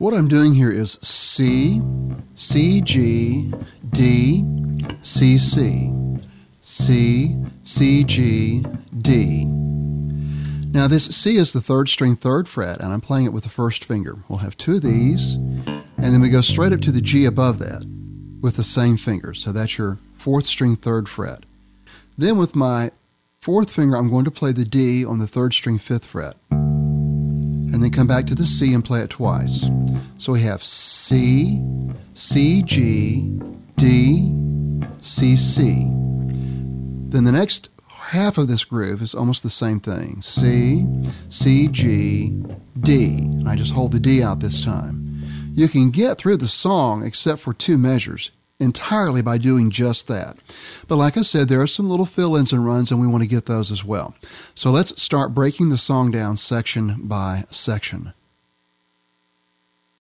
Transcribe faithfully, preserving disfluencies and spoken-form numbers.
What I'm doing here is C, C, G, D, C, C, C, C, G, D. Now this C is the third string, third fret, and I'm playing it with the first finger. We'll have two of these, and then we go straight up to the G above that with the same finger. So that's your fourth string, third fret. Then with my fourth finger, I'm going to play the D on the third string, fifth fret, and then come back to the C and play it twice. So we have C, C, G, D, C, C. Then the next half of this groove is almost the same thing. C, C, G, D. And I just hold the D out this time. You can get through the song, except for two measures, entirely by doing just that. But like I said, there are some little fill-ins and runs, and we want to get those as well. So let's start breaking the song down section by section.